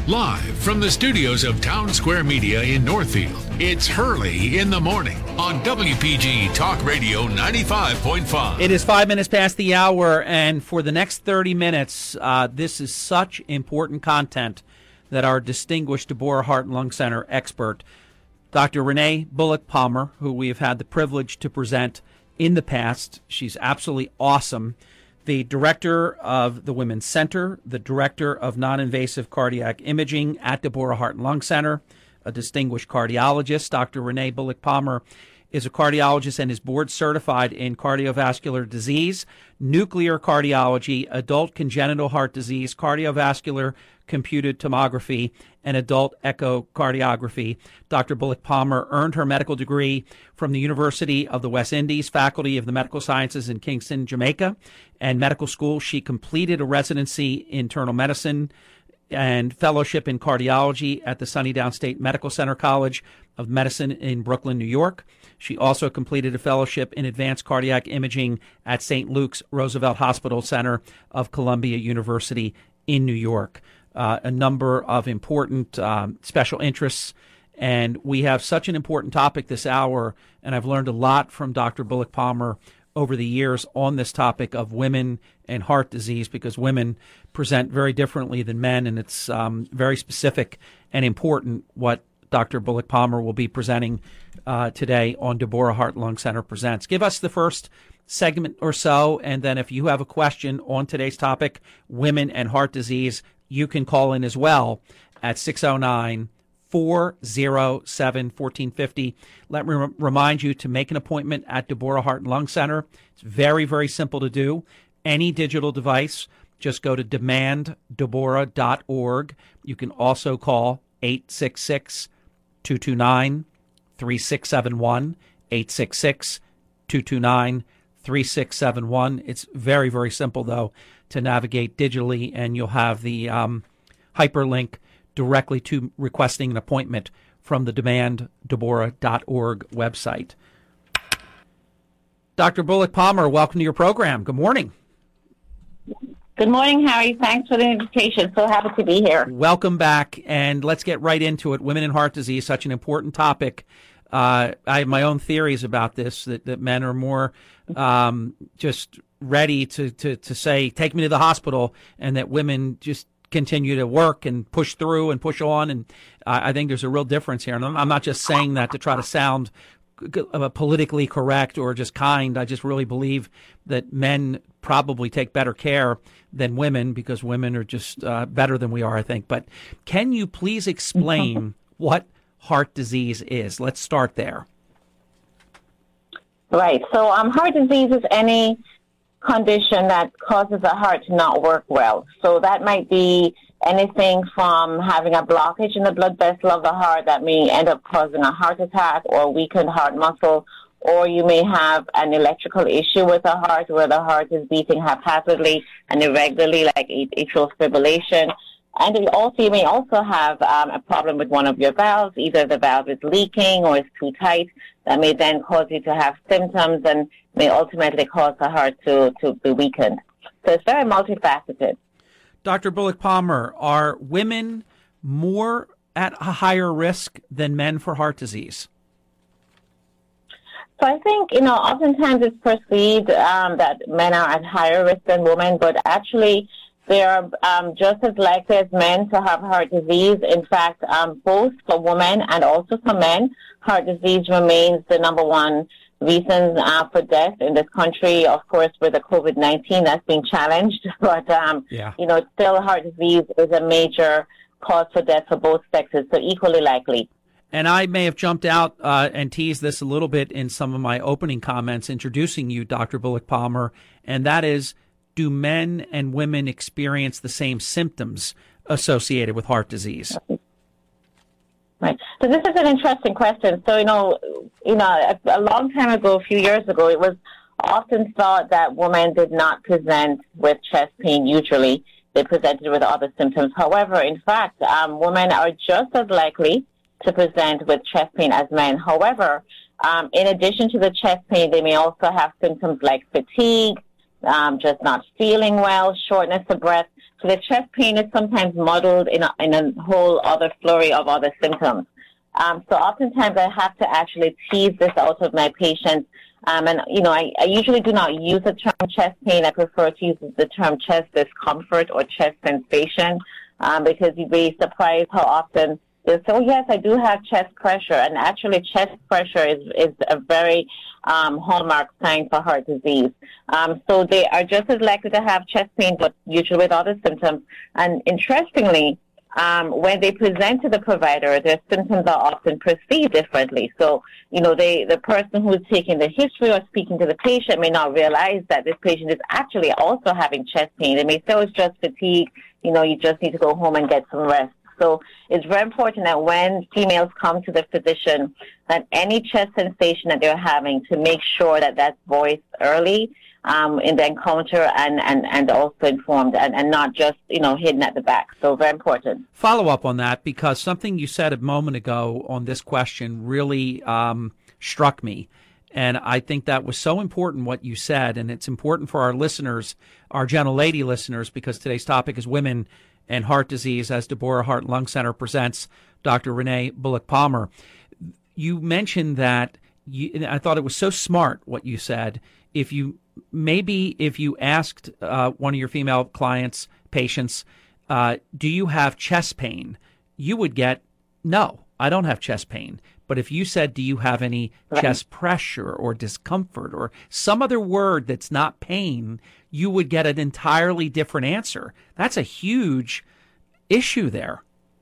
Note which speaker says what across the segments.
Speaker 1: Live from the studios of Town Square Media in Northfield, it's Hurley in the Morning on WPG Talk Radio 95.5.
Speaker 2: It is 5 minutes past the hour, and for the next 30 minutes, this is such important content that our distinguished Deborah Heart and Lung Center expert, Dr. Renee Bullock-Palmer, who we have had the privilege to present in the past. She's absolutely awesome. The director of the Women's Center, the director of non-invasive cardiac imaging at Deborah Heart and Lung Center, a distinguished cardiologist. Dr. Renee Bullock-Palmer is a cardiologist and is board certified in cardiovascular disease, nuclear cardiology, adult congenital heart disease, cardiovascular computed tomography, and adult echocardiography. Dr. Bullock-Palmer earned her medical degree from the University of the West Indies, Faculty of the Medical Sciences in Kingston, Jamaica, and medical school. She completed a residency in internal medicine and fellowship in cardiology at the Sunnydown State Medical Center College of Medicine in Brooklyn, New York. She also completed a fellowship in advanced cardiac imaging at St. Luke's Roosevelt Hospital Center of Columbia University in New York. A number of important special interests, and we have such an important topic this hour, and I've learned a lot from Dr. Bullock-Palmer over the years on this topic of women and heart disease, because women present very differently than men, and it's very specific and important what Dr. Bullock-Palmer will be presenting today on Deborah Heart and Lung Center Presents. Give us the first segment or so, and then if you have a question on today's topic, women and heart disease, you can call in as well at 609-407-1450. Let me remind you to make an appointment at Deborah Heart and Lung Center. It's very, very simple to do. Any digital device, just go to demanddeborah.org. You can also call 866-229-3671, 866-229-3671. It's very, very simple, though, to navigate digitally, and you'll have the hyperlink directly to requesting an appointment from the demanddeborah.org website. Dr. Bullock-Palmer, welcome to your program. Good morning.
Speaker 3: Good morning, Harry. Thanks for the invitation. So happy to be here.
Speaker 2: Welcome back, and let's get right into it. Women and heart disease, such an important topic. I have my own theories about this, that men are more just ready to say, take me to the hospital, and that women just continue to work and push through and push on. And I think there's a real difference here. And I'm not just saying that to try to sound politically correct or just kind. I just really believe that men probably take better care than women, because women are just better than we are, I think. But can you please explain what heart disease is? Let's start there.
Speaker 3: Right. So heart disease is any condition that causes the heart to not work well. So that might be anything from having a blockage in the blood vessel of the heart that may end up causing a heart attack or weakened heart muscle, or you may have an electrical issue with the heart where the heart is beating haphazardly and irregularly, like atrial fibrillation. And you may also have a problem with one of your valves. Either the valve is leaking or is too tight. That may then cause you to have symptoms and may ultimately cause the heart to be weakened. So it's very multifaceted.
Speaker 2: Dr. Bullock-Palmer, are women more at a higher risk than men for heart disease?
Speaker 3: So I think, oftentimes it's perceived that men are at higher risk than women, but actually they are just as likely as men to have heart disease. In fact, both for women and also for men, heart disease remains the number one reason for death in this country. Of course, with the COVID-19, that's been challenged, but still heart disease is a major cause for death for both sexes, so equally likely.
Speaker 2: And I may have jumped out and teased this a little bit in some of my opening comments introducing you, Dr. Bullock-Palmer, and that is, do men and women experience the same symptoms associated with heart disease?
Speaker 3: Right. So this is an interesting question. So, a long time ago, a few years ago, it was often thought that women did not present with chest pain usually. They presented with other symptoms. However, in fact, women are just as likely to present with chest pain as men. However, in addition to the chest pain, they may also have symptoms like fatigue, just not feeling well, shortness of breath. So the chest pain is sometimes muddled in a whole other flurry of other symptoms. So oftentimes I have to actually tease this out of my patients. And, I usually do not use the term chest pain. I prefer to use the term chest discomfort or chest sensation, because you'd be surprised how often they'll say, oh, yes, I do have chest pressure. And actually chest pressure is a very hallmark sign for heart disease. So they are just as likely to have chest pain, but usually with other symptoms. And interestingly, when they present to the provider, their symptoms are often perceived differently. So, the person who's taking the history or speaking to the patient may not realize that this patient is actually also having chest pain. They may say, oh, it's just fatigue. You just need to go home and get some rest. So it's very important that when females come to the physician, that any chest sensation that they're having, to make sure that that's voiced early in the encounter and also informed and not just, hidden at the back. So very important.
Speaker 2: Follow up on that, because something you said a moment ago on this question really struck me. And I think that was so important what you said. And it's important for our listeners, our gentle lady listeners, because today's topic is women and heart disease, as Deborah Heart and Lung Center presents Dr. Renee Bullock-Palmer. You mentioned that, I thought it was so smart what you said. If you asked one of your female clients, patients, do you have chest pain? You would get, no, I don't have chest pain. But if you said, do you have any chest pressure or discomfort or some other word that's not pain, you would get an entirely different answer. That's a huge issue there.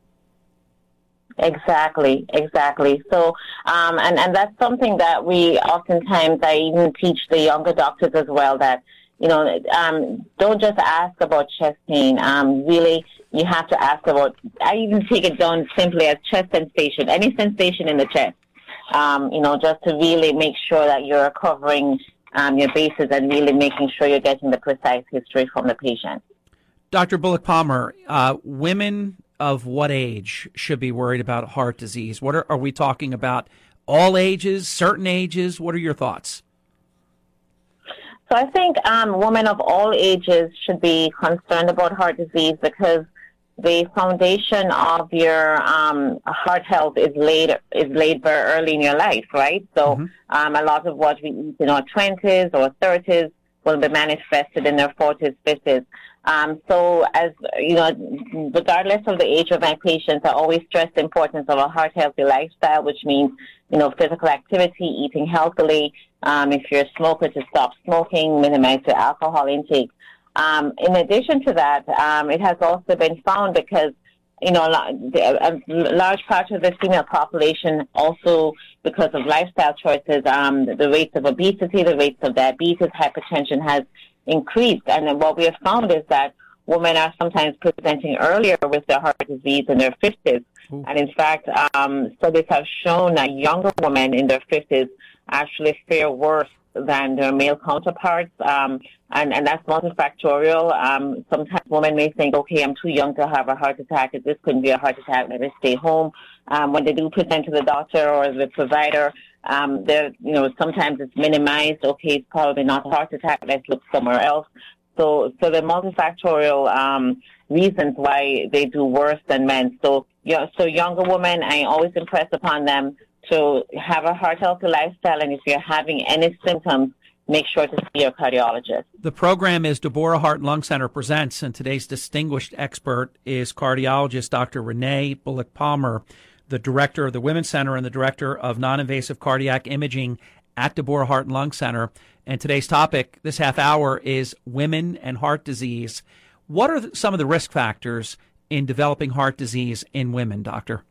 Speaker 3: Exactly. So, and that's something that we oftentimes, I even teach the younger doctors as well, that, don't just ask about chest pain. Really, you have to ask about, I even take it down simply as chest sensation, any sensation in the chest, just to really make sure that you're covering your bases and really making sure you're getting the precise history from the patient.
Speaker 2: Dr. Bullock-Palmer, women of what age should be worried about heart disease? What are we talking about? All ages, certain ages? What are your thoughts?
Speaker 3: So I think women of all ages should be concerned about heart disease, because the foundation of your heart health is laid very early in your life, right? So a lot of what we eat in our 20s or 30s will be manifested in their 40s, 50s. So as, regardless of the age of my patients, I always stress the importance of a heart-healthy lifestyle, which means, physical activity, eating healthily. If you're a smoker, to stop smoking, minimize your alcohol intake. In addition to that, it has also been found, because, a large part of the female population also, because of lifestyle choices, the rates of obesity, the rates of diabetes, hypertension has increased. And then what we have found is that women are sometimes presenting earlier with their heart disease in their 50s. Ooh. And in fact, studies have shown that younger women in their 50s actually fare worse than their male counterparts. And that's multifactorial. Sometimes women may think, okay, I'm too young to have a heart attack. This couldn't be a heart attack. Let me stay home. When they do present to the doctor or the provider, sometimes it's minimized. Okay, it's probably not a heart attack. Let's look somewhere else. So the multifactorial reasons why they do worse than men. So younger women, I always impress upon them to have a heart-healthy lifestyle, and if you're having any symptoms, make sure to see your cardiologist.
Speaker 2: The program is Deborah Heart and Lung Center presents, and today's distinguished expert is cardiologist Dr. Renee Bullock-Palmer, the director of the Women's Center and the director of non-invasive cardiac imaging at Deborah Heart and Lung Center. And today's topic this half hour is women and heart disease. What are some of the risk factors in developing heart disease in women, doctor?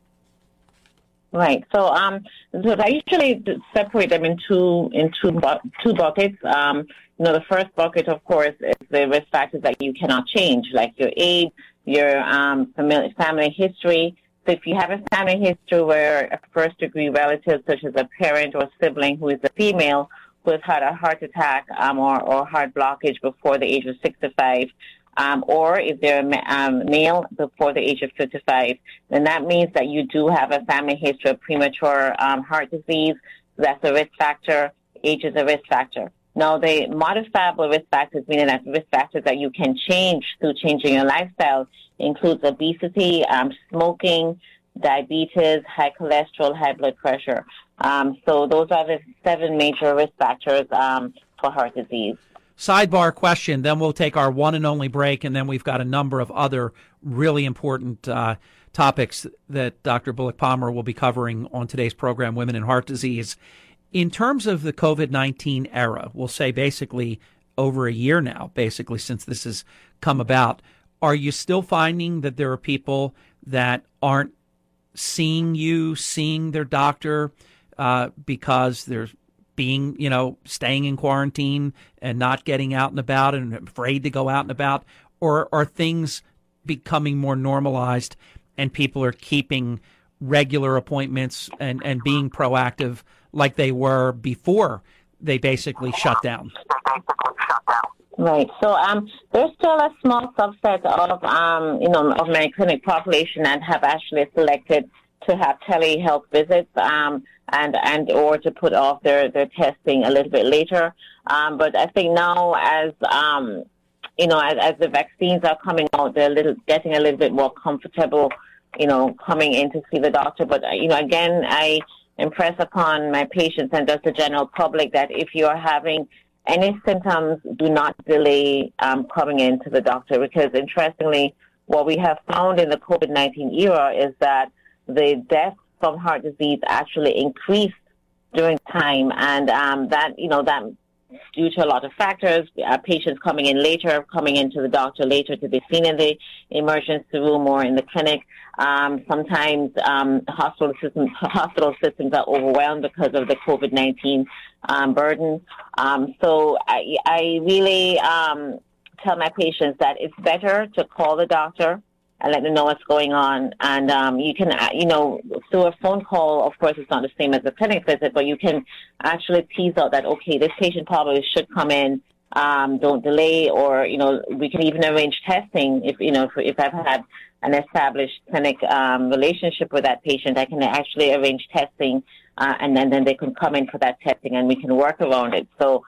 Speaker 3: Right. So I usually separate them in two buckets. The first bucket, of course, is the risk factors that you cannot change, like your age, your family history. So if you have a family history where a first-degree relative, such as a parent or sibling who is a female, who has had a heart attack or heart blockage before the age of 65, or if they're a male before the age of 55, then that means that you do have a family history of premature heart disease. So that's a risk factor. Age is a risk factor. Now, the modifiable risk factors, meaning that risk factors that you can change through changing your lifestyle, includes obesity, smoking, diabetes, high cholesterol, high blood pressure. So those are the 7 major risk factors for heart disease.
Speaker 2: Sidebar question, then we'll take our one and only break, and then we've got a number of other really important topics that Dr. Bullock-Palmer will be covering on today's program, Women in Heart Disease. In terms of the COVID-19 era, we'll say basically over a year now, basically since this has come about, are you still finding that there are people that aren't seeing their doctor because they're being, staying in quarantine and not getting out and about and afraid to go out and about? Or are things becoming more normalized and people are keeping regular appointments and being proactive like they were before they basically shut down?
Speaker 3: Right. So there's still a small subset of of my clinic population that have actually selected to have telehealth visits and or to put off their testing a little bit later. But I think now as the vaccines are coming out, they're getting a little bit more comfortable, coming in to see the doctor. But again, I impress upon my patients and just the general public that if you are having any symptoms, do not delay coming into the doctor, because interestingly, what we have found in the COVID-19 era is that the deaths from heart disease actually increased during time, and that due to a lot of factors, patients coming into the doctor later to be seen in the emergency room or in the clinic. Sometimes hospital systems are overwhelmed because of the COVID-19 burden. So I really tell my patients that it's better to call the doctor and let them know what's going on. And you can, through a phone call, of course, it's not the same as a clinic visit, but you can actually tease out that, okay, this patient probably should come in, don't delay, or, we can even arrange testing. If I've had an established clinic relationship with that patient, I can actually arrange testing, and then they can come in for that testing and we can work around it. So,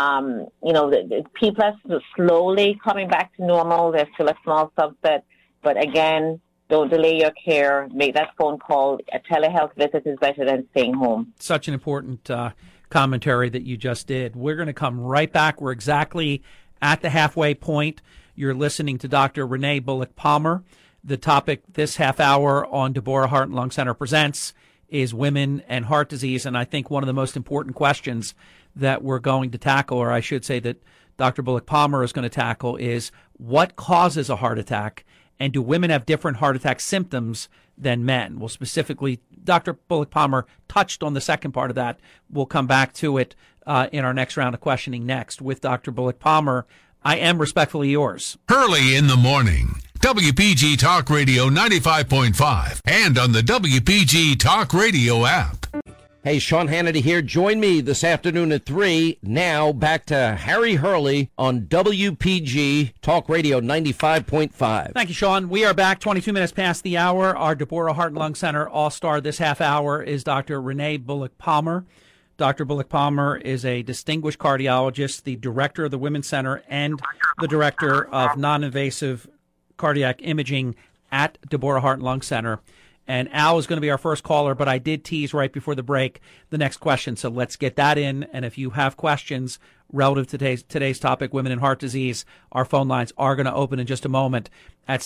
Speaker 3: the people are slowly coming back to normal. There's still a small subset. But again, don't delay your care. Make that phone call. A telehealth visit is better than staying home.
Speaker 2: Such an important commentary that you just did. We're going to come right back. We're exactly at the halfway point. You're listening to Dr. Renee Bullock-Palmer. The topic this half hour on Deborah Heart and Lung Center Presents is women and heart disease. And I think one of the most important questions that we're going to tackle, or I should say that Dr. Bullock-Palmer is going to tackle, is what causes a heart attack? And do women have different heart attack symptoms than men? Well, specifically, Dr. Bullock-Palmer touched on the second part of that. We'll come back to it in our next round of questioning next with Dr. Bullock-Palmer. I am respectfully yours.
Speaker 1: Early in the morning, WPG Talk Radio 95.5 and on the WPG Talk Radio app.
Speaker 4: Hey, Sean Hannity here. Join me this afternoon at 3. Now back to Harry Hurley on WPG Talk Radio 95.5.
Speaker 2: Thank you, Sean. We are back 22 minutes past the hour. Our Deborah Heart and Lung Center All-Star this half hour is Dr. Renee Bullock-Palmer. Dr. Bullock-Palmer is a distinguished cardiologist, the director of the Women's Center, and the director of non-invasive cardiac imaging at Deborah Heart and Lung Center. And Al is going to be our first caller, but I did tease right before the break the next question. So let's get that in. And if you have questions relative to today's topic, women and heart disease, our phone lines are going to open in just a moment at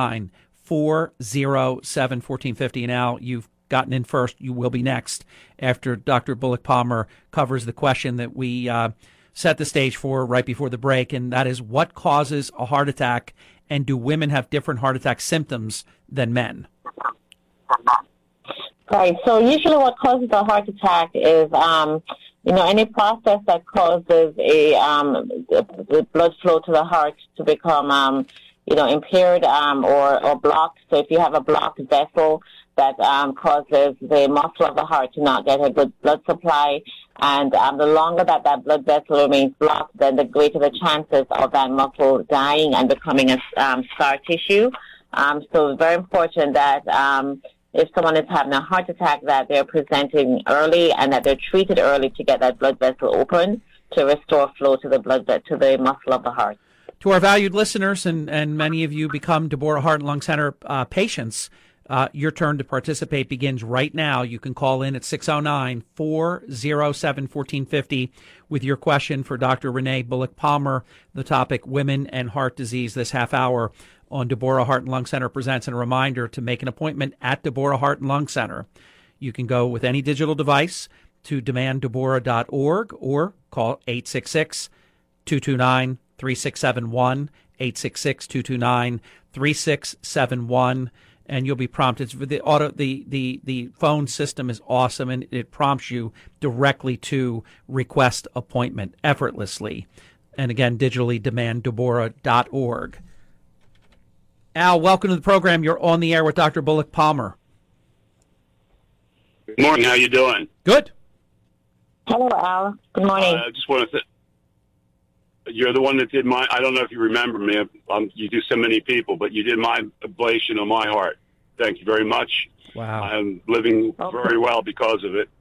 Speaker 2: 609-407-1450. And Al, you've gotten in first. You will be next after Dr. Bullock-Palmer covers the question that we set the stage for right before the break. And that is, what causes a heart attack? And do women have different heart attack symptoms than men?
Speaker 3: Right. So usually what causes a heart attack is, any process that causes the blood flow to the heart to become, impaired or blocked. So if you have a blocked vessel that causes the muscle of the heart to not get a good blood supply, and the longer that blood vessel remains blocked, then the greater the chances of that muscle dying and becoming a scar tissue. So it's very important that if someone is having a heart attack, that they're presenting early and that they're treated early to get that blood vessel open. to restore flow to the blood, to the muscle of the heart.
Speaker 2: To our valued listeners, and many of you become Deborah Heart and Lung Center patients, your turn to participate begins right now. You can call in at 609-407-1450 with your question for Dr. Renee Bullock-Palmer, the topic Women and Heart Disease, this half hour on Deborah Heart and Lung Center Presents. And a reminder to make an appointment at Deborah Heart and Lung Center. You can go with any digital device to demanddeborah.org or call 866-229-3671, 866-229-3671. And you'll be prompted. The phone system is awesome, and it prompts you directly to request appointment effortlessly. And again, digitally, demanddeborah.org. Al, welcome to the program. You're on the air with Dr. Bullock-Palmer.
Speaker 5: Good morning. How you doing?
Speaker 2: Good.
Speaker 3: Hello, Al. Good morning.
Speaker 5: I just want to say, you're the one that did my, I don't know if you remember me. You do so many people, but you did my ablation on my heart. Thank you very much.
Speaker 2: Wow.
Speaker 5: I'm living very well because of it.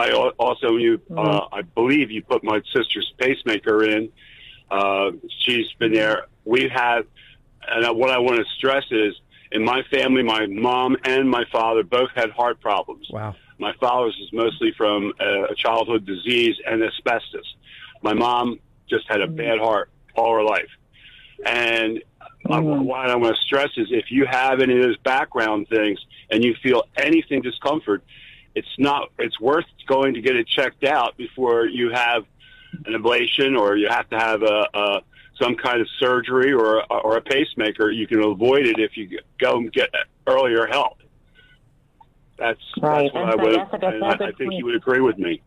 Speaker 5: I believe you put my sister's pacemaker in. She's been there. We have, and what I want to stress is, in my family, my mom and my father both had heart problems.
Speaker 2: Wow.
Speaker 5: My father's is mostly from a childhood disease and asbestos. My mom just had a bad heart all her life. And what I want to stress is, if you have any of those background things and you feel anything discomfort, it's worth going to get it checked out before you have an ablation, or you have to have some kind of surgery or a pacemaker. You can avoid it if you go and get earlier help. That's
Speaker 3: right.
Speaker 5: That's what I think you would agree with me.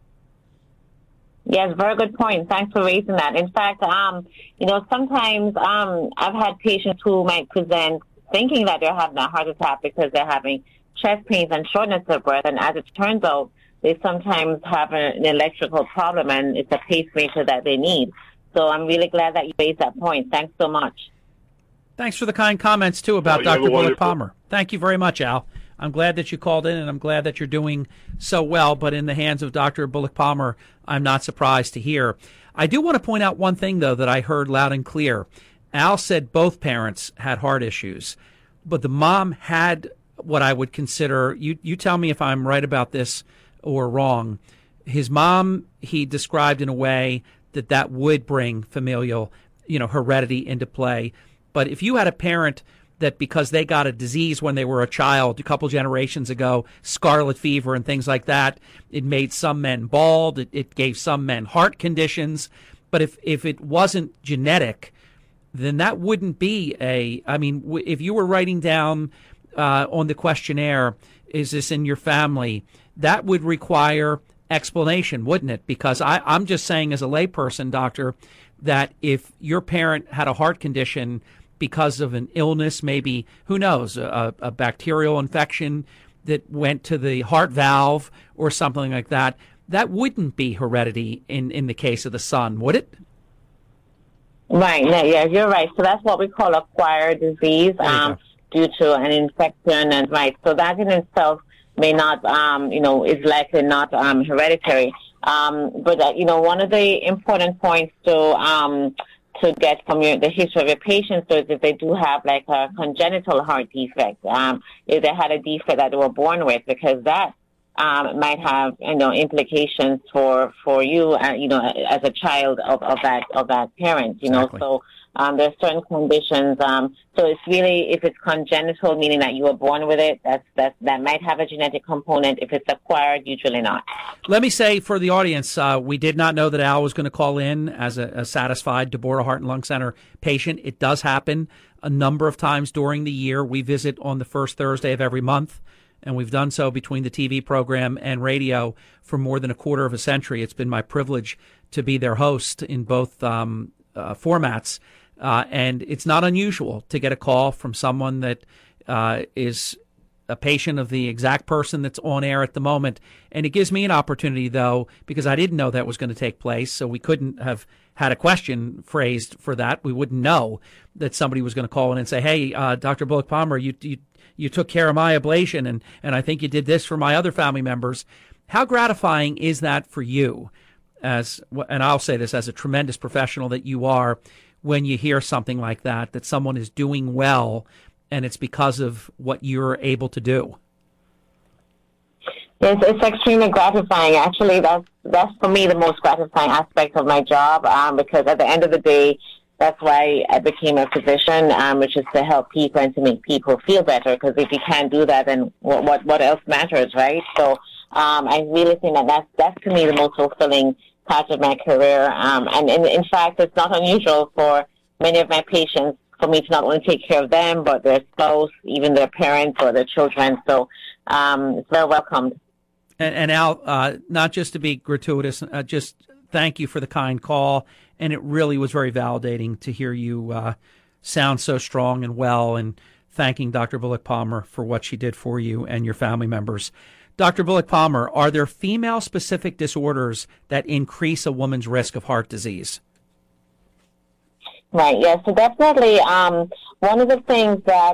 Speaker 3: Yes, very good point. Thanks for raising that. In fact, sometimes I've had patients who might present thinking that they're having a heart attack because they're having chest pains and shortness of breath, and as it turns out, they sometimes have an electrical problem, and it's a pacemaker that they need. So I'm really glad that you raised that point. Thanks so much.
Speaker 2: Thanks for the kind comments, too, about Dr. Bullock-Palmer. Thank you very much, Al. I'm glad that you called in, and I'm glad that you're doing so well. But in the hands of Dr. Bullock-Palmer, I'm not surprised to hear. I do want to point out one thing, though, that I heard loud and clear. Al said both parents had heart issues, but the mom had what I would consider, you tell me if I'm right about this or wrong. His mom, he described in a way that would bring familial, heredity into play. But if you had a parent that, because they got a disease when they were a child a couple generations ago, scarlet fever and things like that, it made some men bald, it gave some men heart conditions. But if it wasn't genetic, then that wouldn't be if you were writing down on the questionnaire, is this in your family, that would require explanation, wouldn't it? Because I'm just saying, as a layperson, doctor, that if your parent had a heart condition because of an illness, maybe, who knows, a bacterial infection that went to the heart valve or something like that, that wouldn't be heredity in the case of the son, would it?
Speaker 3: Right. Yeah, you're right. So that's what we call acquired disease due to an infection, and right. So that in itself may not, is likely not hereditary. But one of the important points to get from the history of your patients is if they do have like a congenital heart defect, if they had a defect that they were born with, because that might have implications for you, as a child of that parent.
Speaker 2: Exactly.
Speaker 3: So there's certain conditions. So it's really, if it's congenital, meaning that you were born with it, that might have a genetic component. If it's acquired, usually not.
Speaker 2: Let me say for the audience, we did not know that Al was going to call in as a satisfied Deborah Heart and Lung Center patient. It does happen a number of times during the year. We visit on the first Thursday of every month, and we've done so between the TV program and radio for more than a quarter of a century. It's been my privilege to be their host in both formats. And it's not unusual to get a call from someone that is a patient of the exact person that's on air at the moment. And it gives me an opportunity, though, because I didn't know that was going to take place, so we couldn't have had a question phrased for that. We wouldn't know that somebody was going to call in and say, hey, Dr. Bullock-Palmer, you took care of my ablation, and I think you did this for my other family members. How gratifying is that for you? and I'll say this as a tremendous professional that you are, when you hear something like that someone is doing well and it's because of what you're able to do.
Speaker 3: It's extremely gratifying. Actually, that's for me the most gratifying aspect of my job, because at the end of the day, that's why I became a physician, which is to help people and to make people feel better. Because if you can't do that, then what else matters, right? So I really think that's to me the most fulfilling part of my career. And in fact, it's not unusual for many of my patients for me to not only take care of them, but their spouse, even their parents or their children. So it's very welcomed.
Speaker 2: And Al, not just to be gratuitous, just thank you for the kind call. And it really was very validating to hear you sound so strong and well, and thanking Dr. Bullock-Palmer for what she did for you and your family members. Dr. Bullock-Palmer, are there female-specific disorders that increase a woman's risk of heart disease?
Speaker 3: Right, yes. So definitely one of the things that,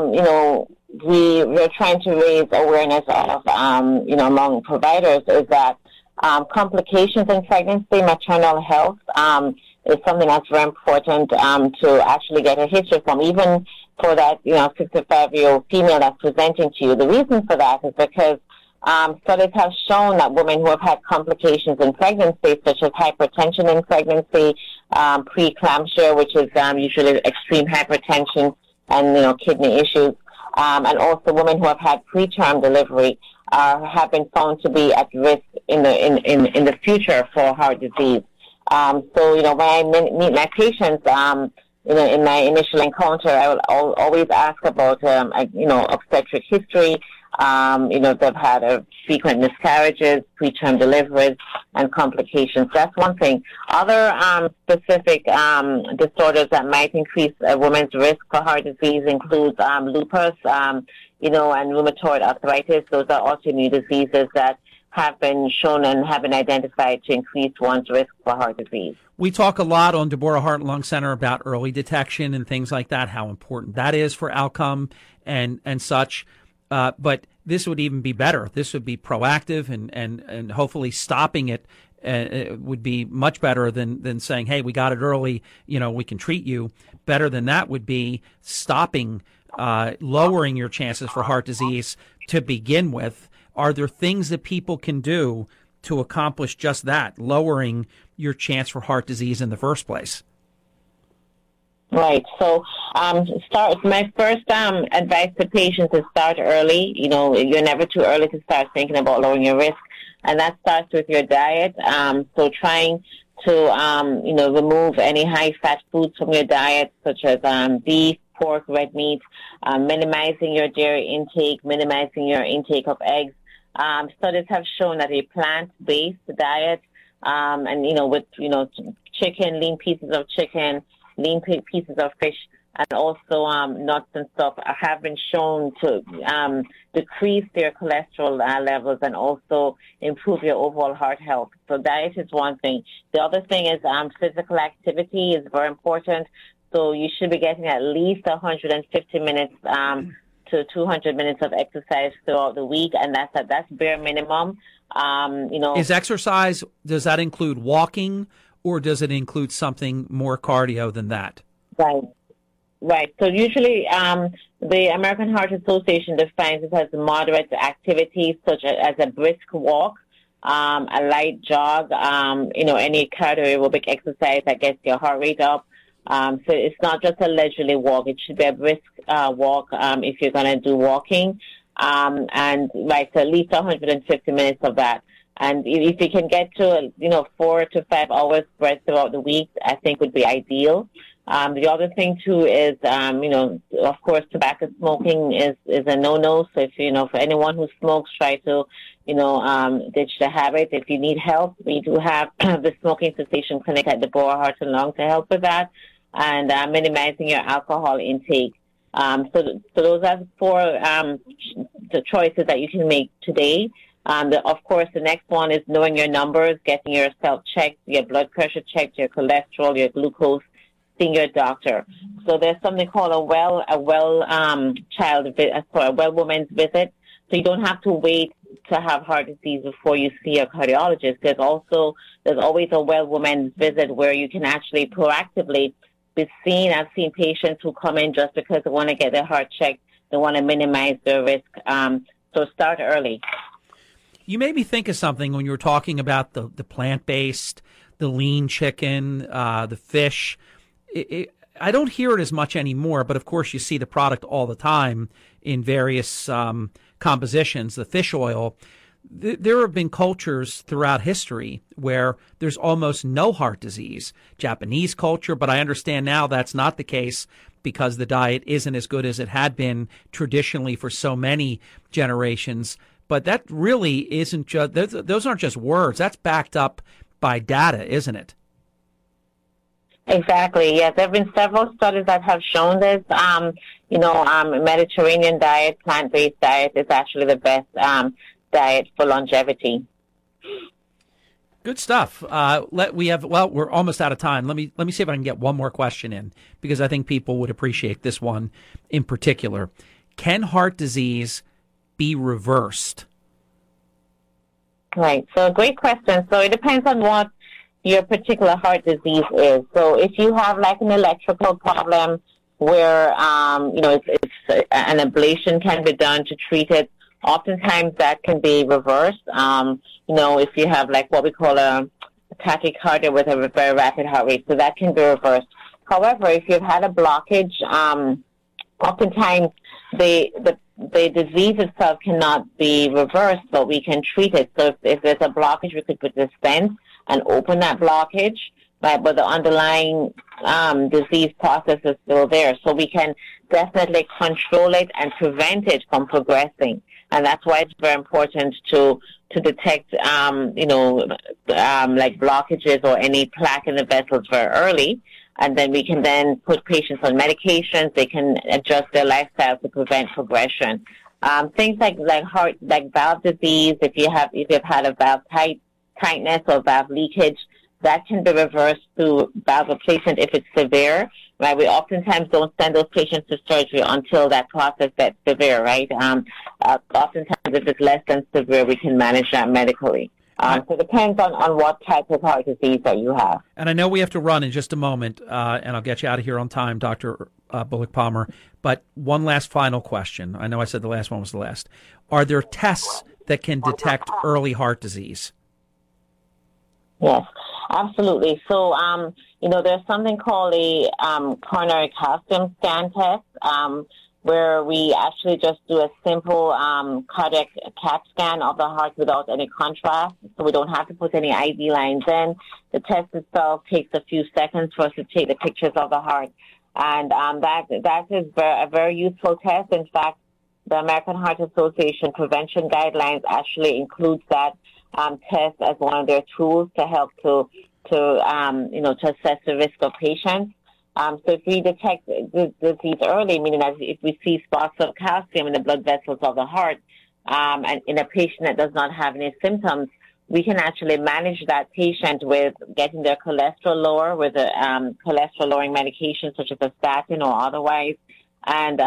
Speaker 3: we're trying to raise awareness of, among providers is that complications in pregnancy, maternal health, is something that's very important to actually get a history from, even for that, 65-year-old female that's presenting to you. The reason for that is because studies have shown that women who have had complications in pregnancy, such as hypertension in pregnancy, preeclampsia, which is usually extreme hypertension and, kidney issues, and also women who have had preterm delivery have been found to be at risk in the future for heart disease. So, when I meet my patients, in my initial encounter, I will always ask about, obstetric history. They've had frequent miscarriages, preterm deliveries, and complications. That's one thing. Other specific disorders that might increase a woman's risk for heart disease includes lupus, and rheumatoid arthritis. Those are autoimmune diseases that have been shown and have been identified to increase one's risk for heart disease.
Speaker 2: We talk a lot on Deborah Heart and Lung Center about early detection and things like that, how important that is for outcome and such. But this would even be better. This would be proactive, and hopefully stopping it would be much better than saying, hey, we got it early, we can treat you. Better than that would be stopping, lowering your chances for heart disease to begin with. Are there things that people can do to accomplish just that, lowering your chance for heart disease in the first place?
Speaker 3: Right. So, my first advice to patients is start early. You're never too early to start thinking about lowering your risk, and that starts with your diet. So trying to, remove any high-fat foods from your diet, such as beef, pork, red meat, minimizing your dairy intake, minimizing your intake of eggs. Studies have shown that a plant-based diet, with, chicken, lean pieces of chicken, lean pieces of fish, and also nuts and stuff have been shown to decrease their cholesterol levels and also improve your overall heart health. So diet is one thing. The other thing is physical activity is very important. So you should be getting at least 150 minutes to 200 minutes of exercise throughout the week, and that's bare minimum.
Speaker 2: Is exercise, does that include walking, or does it include something more cardio than that? Right.
Speaker 3: So usually the American Heart Association defines it as moderate activities such as a brisk walk, a light jog, any cardio aerobic exercise that gets your heart rate up. So it's not just a leisurely walk. It should be a brisk walk if you're going to do walking. So at least 150 minutes of that. And if you can get to, 4 to 5 hours spread throughout the week, I think would be ideal. The other thing, too, is, of course, tobacco smoking is a no-no. So if, for anyone who smokes, try to, ditch the habit. If you need help, we do have the smoking cessation clinic at Deborah Heart and Lung to help with that, and minimizing your alcohol intake. So those are 4 the choices that you can make today. Of course, the next one is knowing your numbers, getting yourself checked, your blood pressure checked, your cholesterol, your glucose, seeing your doctor. So there's something called a well woman's visit. So you don't have to wait to have heart disease before you see a cardiologist. There's always a well woman's visit where you can actually proactively be seen. I've seen patients who come in just because they want to get their heart checked. They want to minimize their risk. So start early.
Speaker 2: You made me think of something when you were talking about the plant-based, the lean chicken, the fish. I don't hear it as much anymore, but of course you see the product all the time in various compositions, the fish oil. There have been cultures throughout history where there's almost no heart disease. Japanese culture, but I understand now that's not the case because the diet isn't as good as it had been traditionally for so many generations. But that really isn't just, those aren't just words. That's backed up by data, isn't it?
Speaker 3: Exactly. Yes, there have been several studies that have shown this. Mediterranean diet, plant-based diet is actually the best diet for longevity.
Speaker 2: Good stuff. We're almost out of time. Let me see if I can get one more question in because I think people would appreciate this one in particular. Can heart disease be reversed?
Speaker 3: Right. So great question. So it depends on what your particular heart disease is. So if you have like an electrical problem where, it's an ablation can be done to treat it, oftentimes that can be reversed. If you have like what we call a tachycardia with a very rapid heart rate, so that can be reversed. However, if you've had a blockage, oftentimes the disease itself cannot be reversed, but we can treat it. So if there's a blockage, we could put the stent and open that blockage, right? But the underlying disease process is still there. So we can definitely control it and prevent it from progressing. And that's why it's very important to detect, like blockages or any plaque in the vessels very early. And then we can then put patients on medications. They can adjust their lifestyle to prevent progression. Things like valve disease, if you've had a valve tightness or valve leakage, that can be reversed through valve replacement if it's severe, right? We oftentimes don't send those patients to surgery until that process gets severe, right? Oftentimes, if it's less than severe, we can manage that medically. So it depends on what type of heart disease that you have.
Speaker 2: And I know we have to run in just a moment, and I'll get you out of here on time, Dr. Bullock-Palmer. But one last final question. I know I said the last one was the last. Are there tests that can detect early heart disease?
Speaker 3: Yes, absolutely. So, there's something called a coronary calcium scan test, where we actually just do a simple cardiac CAT scan of the heart without any contrast, so we don't have to put any IV lines in. The test itself takes a few seconds for us to take the pictures of the heart, and that is a very useful test. In fact, the American Heart Association prevention guidelines actually includes that test as one of their tools to help to assess the risk of patients. So if we detect the disease early, meaning that if we see spots of calcium in the blood vessels of the heart, and in a patient that does not have any symptoms, we can actually manage that patient with getting their cholesterol lower with a cholesterol lowering medication such as a statin or otherwise, and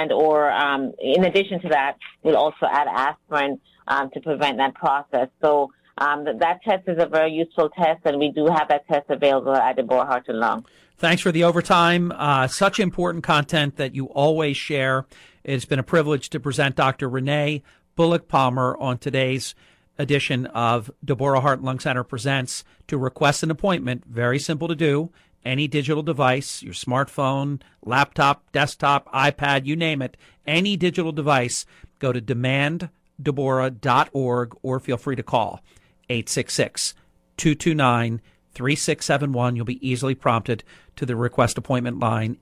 Speaker 3: in addition to that, we'll also add aspirin to prevent that process. So that test is a very useful test, and we do have that test available at DeBoer Heart and Lung.
Speaker 2: Thanks for the overtime. Such important content that you always share. It's been a privilege to present Dr. Renee Bullock-Palmer on today's edition of DeBoer Heart and Lung Center Presents. To request an appointment, very simple to do. Any digital device, your smartphone, laptop, desktop, iPad, you name it, any digital device, go to demanddebora.org or feel free to call 866-229-3671. You'll be easily prompted to the request appointment line,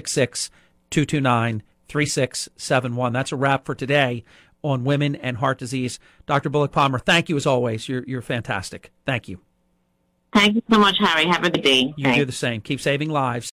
Speaker 2: 866-229-3671. That's a wrap for today on women and heart disease. Dr. Bullock-Palmer, thank you as always. You're fantastic. Thank you.
Speaker 3: Thank you so much, Harry. Have a good day.
Speaker 2: You do the same. Keep saving lives.